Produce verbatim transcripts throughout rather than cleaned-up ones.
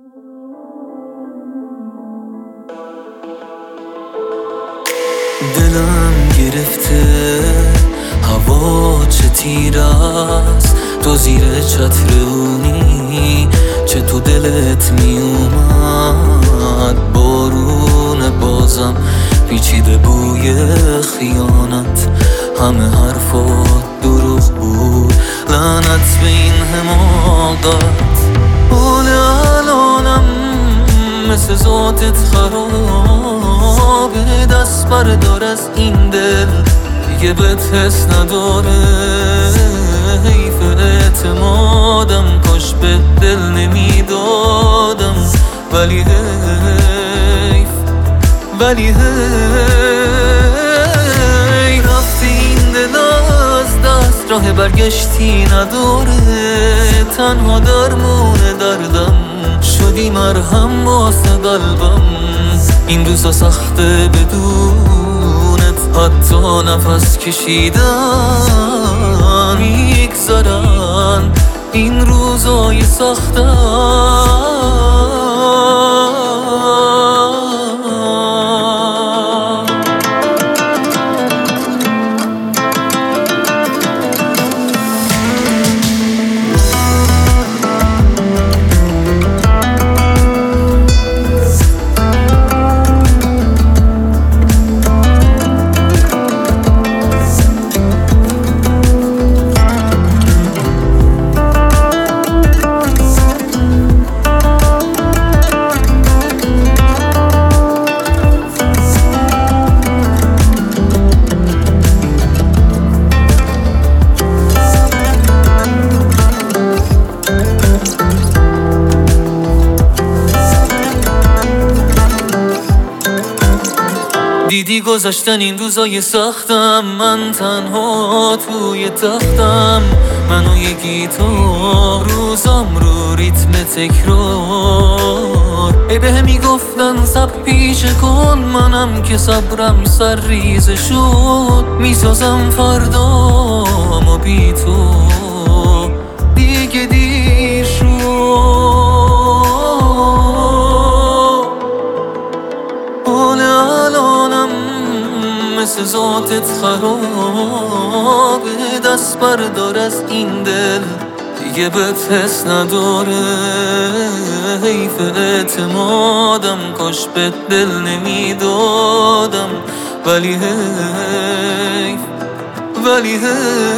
دلم گرفته هوا چه تیر است، تو زیر چتر اونی چه تو دلت می اومد بارون بازم پیچیده بوی خیانت، همه حرفات دروغ بود، لعنت به این حماقت. حال الانم مثل ذاتت خرابه، دست بردار از این دل دیگه بهت حس نداره. حیف اعتمادم، کاش به دل نمیدادم، ولی حیف ولی حیف رفتی این دل از دست، راه برگشتی نداره. تنها درمون دردم شدی مرهم واسه قلبم، این روزا سخته بدونت، حتی نفس کشیدن میگذرن این روزای سختم. دیدی گذشتن این روزای سختم، من تنها توی تختم، من و یه گیتار روزم رو ریتم تکرار. ای به میگفتن سب پیشه کن، منم که صبرم سر ریزه شد، میسازم فردام و بی تو دیگه دیر شد. مثل ذاتت خرابه، دست بردار از این دل دیگه بهت حس نداره. حیف اعتمادم، کاش به دل نمیدادم، ولی حیف ولی حیف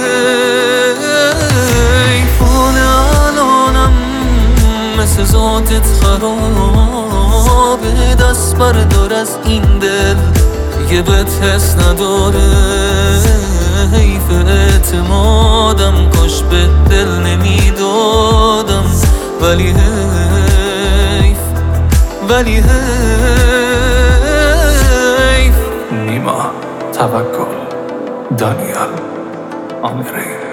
حال الانم مثل ذاتت خرابه، دست بردار از این دل دیگه بهت حس نداره. حیف اعتمادم، کاش به دل نمیدادم، ولی حیف ولی حیف. نیما توکل، دانیال آمری.